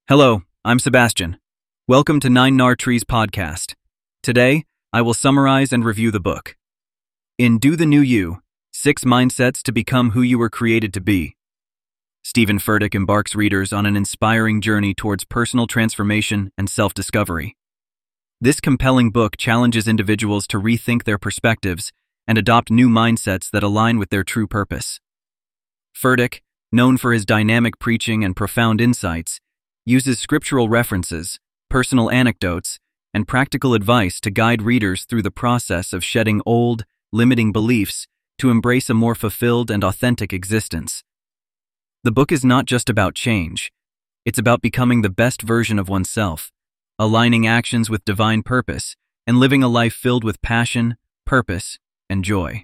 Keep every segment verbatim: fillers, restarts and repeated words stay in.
Hello, I'm Sebastian. Welcome to Nine Nar Trees podcast. Today, I will summarize and review the book. In Do the New You, Six Mindsets to Become Who You Were Created to Be. Steven Furtick embarks readers on an inspiring journey towards personal transformation and self-discovery. This compelling book challenges individuals to rethink their perspectives and adopt new mindsets that align with their true purpose. Furtick, known for his dynamic preaching and profound insights, uses scriptural references, personal anecdotes, and practical advice to guide readers through the process of shedding old, limiting beliefs to embrace a more fulfilled and authentic existence. The book is not just about change. It's about becoming the best version of oneself, aligning actions with divine purpose, and living a life filled with passion, purpose, and joy.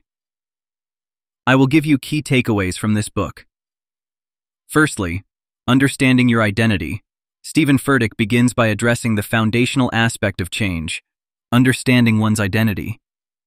I will give you key takeaways from this book. Firstly, understanding your identity. Steven Furtick begins by addressing the foundational aspect of change, understanding one's identity.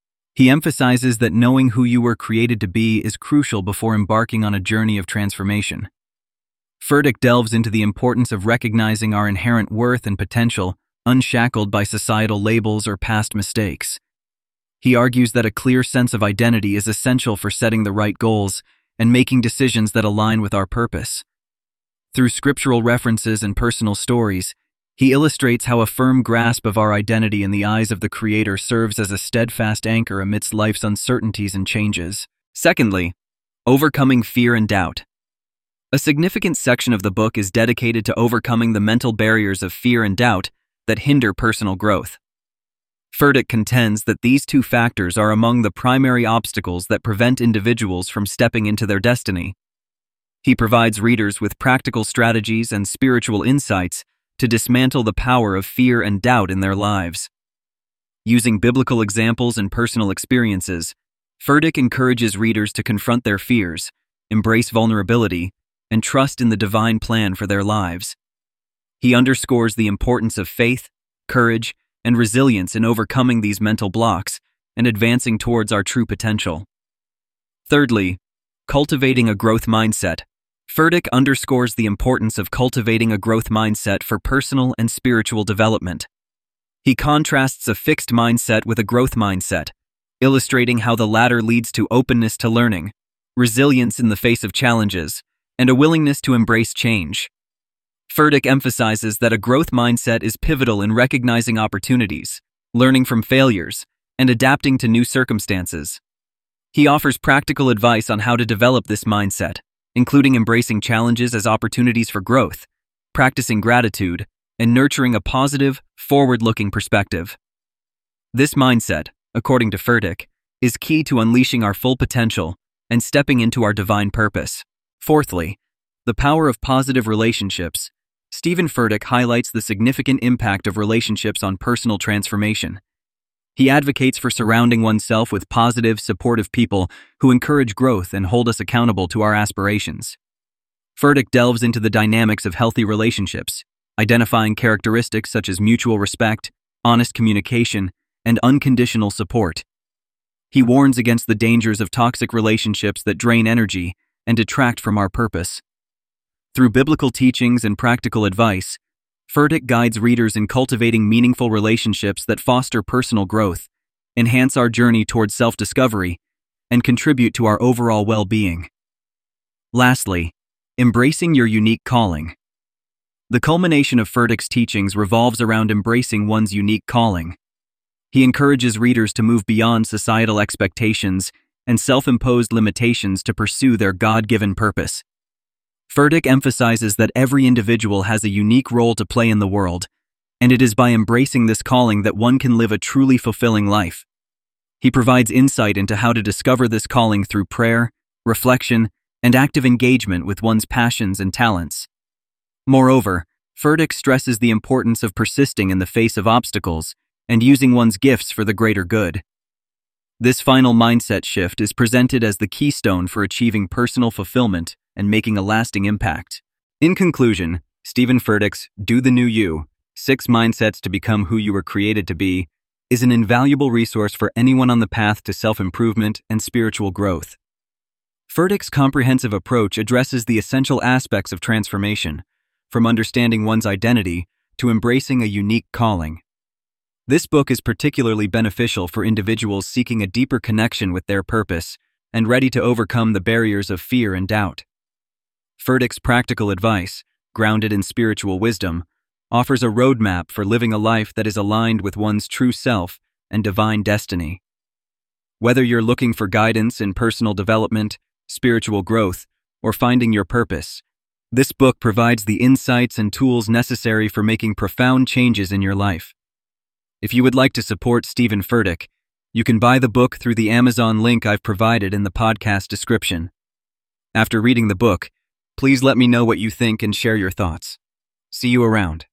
He emphasizes that knowing who you were created to be is crucial before embarking on a journey of transformation. Furtick delves into the importance of recognizing our inherent worth and potential, unshackled by societal labels or past mistakes. He argues that a clear sense of identity is essential for setting the right goals and making decisions that align with our purpose. Through scriptural references and personal stories, he illustrates how a firm grasp of our identity in the eyes of the Creator serves as a steadfast anchor amidst life's uncertainties and changes. Secondly, overcoming fear and doubt. A significant section of the book is dedicated to overcoming the mental barriers of fear and doubt that hinder personal growth. Furtick contends that these two factors are among the primary obstacles that prevent individuals from stepping into their destiny. He provides readers with practical strategies and spiritual insights to dismantle the power of fear and doubt in their lives. Using biblical examples and personal experiences, Furtick encourages readers to confront their fears, embrace vulnerability, and trust in the divine plan for their lives. He underscores the importance of faith, courage, and resilience in overcoming these mental blocks and advancing towards our true potential. Thirdly, cultivating a growth mindset. Furtick underscores the importance of cultivating a growth mindset for personal and spiritual development. He contrasts a fixed mindset with a growth mindset, illustrating how the latter leads to openness to learning, resilience in the face of challenges, and a willingness to embrace change. Furtick emphasizes that a growth mindset is pivotal in recognizing opportunities, learning from failures, and adapting to new circumstances. He offers practical advice on how to develop this mindset, including embracing challenges as opportunities for growth, practicing gratitude, and nurturing a positive, forward-looking perspective. This mindset, according to Furtick, is key to unleashing our full potential and stepping into our divine purpose. Fourthly, the power of positive relationships. Steven Furtick highlights the significant impact of relationships on personal transformation. He advocates for surrounding oneself with positive, supportive people who encourage growth and hold us accountable to our aspirations. Furtick delves into the dynamics of healthy relationships, identifying characteristics such as mutual respect, honest communication, and unconditional support. He warns against the dangers of toxic relationships that drain energy and detract from our purpose. Through biblical teachings and practical advice, Furtick guides readers in cultivating meaningful relationships that foster personal growth, enhance our journey towards self-discovery, and contribute to our overall well-being. Lastly, embracing your unique calling. The culmination of Furtick's teachings revolves around embracing one's unique calling. He encourages readers to move beyond societal expectations and self-imposed limitations to pursue their God-given purpose. Furtick emphasizes that every individual has a unique role to play in the world, and it is by embracing this calling that one can live a truly fulfilling life. He provides insight into how to discover this calling through prayer, reflection, and active engagement with one's passions and talents. Moreover, Furtick stresses the importance of persisting in the face of obstacles and using one's gifts for the greater good. This final mindset shift is presented as the keystone for achieving personal fulfillment and making a lasting impact. In conclusion, Steven Furtick's Do the New You, Six Mindsets to Become Who You Were Created to Be, is an invaluable resource for anyone on the path to self-improvement and spiritual growth. Furtick's comprehensive approach addresses the essential aspects of transformation, from understanding one's identity to embracing a unique calling. This book is particularly beneficial for individuals seeking a deeper connection with their purpose and ready to overcome the barriers of fear and doubt. Furtick's practical advice, grounded in spiritual wisdom, offers a roadmap for living a life that is aligned with one's true self and divine destiny. Whether you're looking for guidance in personal development, spiritual growth, or finding your purpose, this book provides the insights and tools necessary for making profound changes in your life. If you would like to support Steven Furtick, you can buy the book through the Amazon link I've provided in the podcast description. After reading the book, please let me know what you think and share your thoughts. See you around.